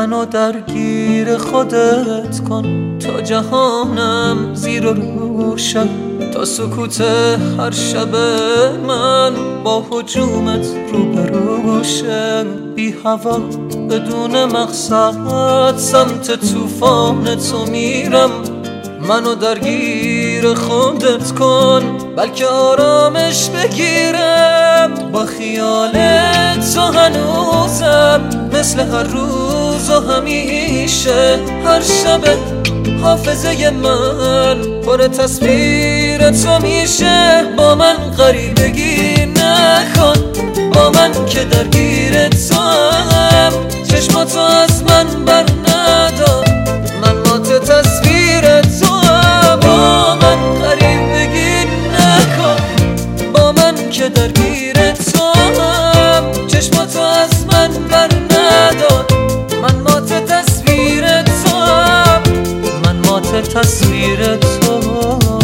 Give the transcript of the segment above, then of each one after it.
منو درگیر خودت کن تا جهانم زیر و روشن، تا سکوت هر شب من با هجومت روبروشن. بی هوا بدون مقصد سمت طوفان تو میرم، منو درگیر خودت کن بلکه آرامش بگیرم. با خیال تو هنوزم مثل هر روز و همیشه، هر شب حافظه من پر تصویر تو میشه. با من غریبگی نکن، با من که درگیر تو هم، چشماتو از من بر ندار، من مات تصویر تو هم. با من غریبگی نکن، با من که درگیر تو هم، چشماتو از من بر ندار، من مات تصویر تو هم، من مات تصویر تو هم.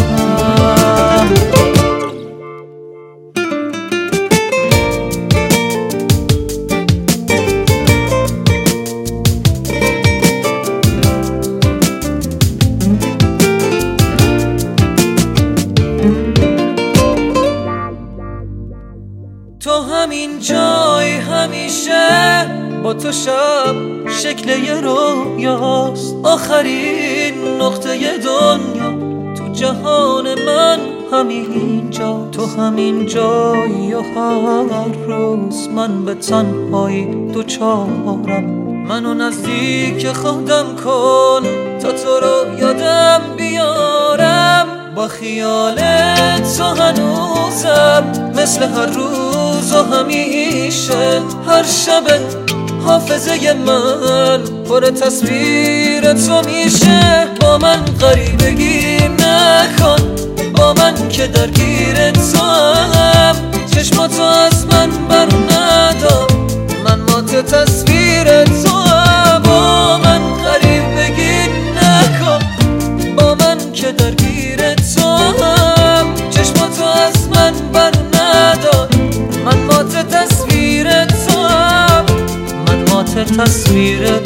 تو همین جای همیشه، با تو شب شکل یه رویاست، آخرین نقطه دنیا تو جهان من همین جا. تو همین جایی و هر روز من به تنهایی دوچارم، منو نزدیک خودم کن تا تو رو یادم بیارم. با خیال تو هنوزم مثل هر روز و همیشه، هر شب حافظه من پر تصویر تو میشه. با من غریبگی نکن، با من که درگیر تو هم، چشماتو از من بر ندار، من مات تصویر تو هم. با من غریبگی نکن، با من که درگیر تو هم، چشماتو از من بر ندار، من مات تصویر تو هم، من مات تصویر